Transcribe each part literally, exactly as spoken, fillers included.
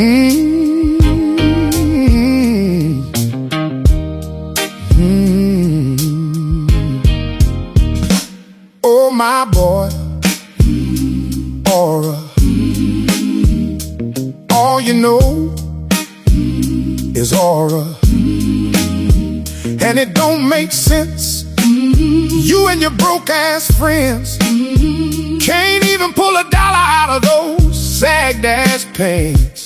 Mm-hmm. Mm-hmm. Oh, my boy, Aura, all you know is Aura, and it don't make sense. You and your broke-ass friends can't even pull a dollar out of those sagged-ass pants.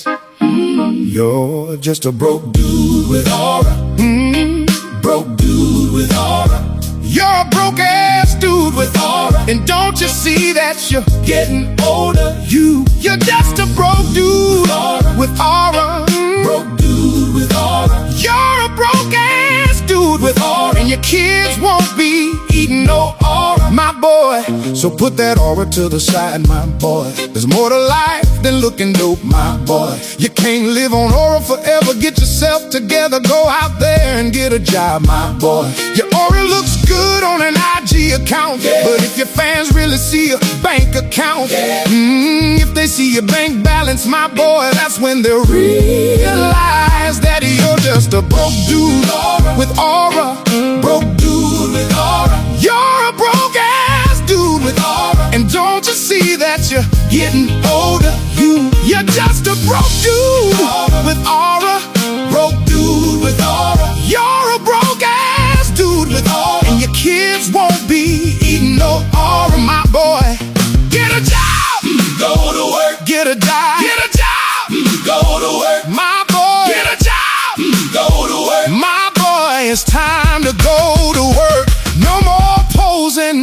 You're just a broke dude with aura. Mm, broke dude with aura. You're a broke-ass dude with aura. And don't you see that you're getting older? You, you're just a broke dude with aura. Mm, broke dude with aura. You're a broke-ass dude with aura. And your kids won't be eating no aura, my boy. So put that aura to the side, my boy. There's more to life than looking dope, my boy. You can't live on aura forever. Get yourself together, go out there and get a job, my boy. Your aura looks good on an I G account, yeah. But if your fans really see your bank account, yeah. mm, if they see your bank balance, my boy, that's when they'll realize that you're just a broke dude with aura. Broke dude with aura. You're a broke ass dude with aura. And don't you see that you're getting older? You, you're just a broke dude with aura. Broke dude with aura. You're a broke ass dude with aura. And your kids won't be eating no aura, my boy. Get a job, go to work. Get a job, get a job, go to work. My boy, get a job, go to work. My boy, it's time to go to work. No more posing,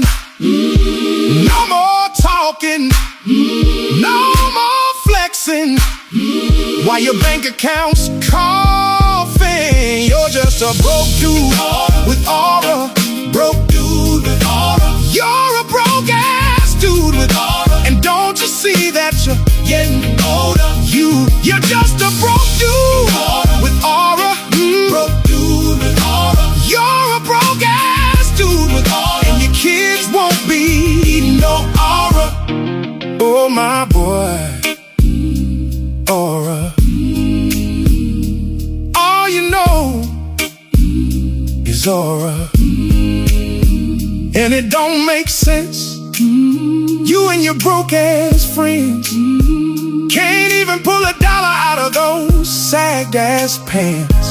no more talking, no more flexing while your bank account's coughing. You're just a broke dude with aura. Broke dude with aura. You're a broke ass dude with aura. And don't you see that you're getting older? You, you're just a broke dude with aura. Mm. Broke dude with aura. You're a broke ass dude with aura. And your kids won't be eating no aura. Oh, my boy, aura. All you know is aura. And it don't make sense. You and your broke-ass friends can't even pull a dollar out of those sagged-ass pants.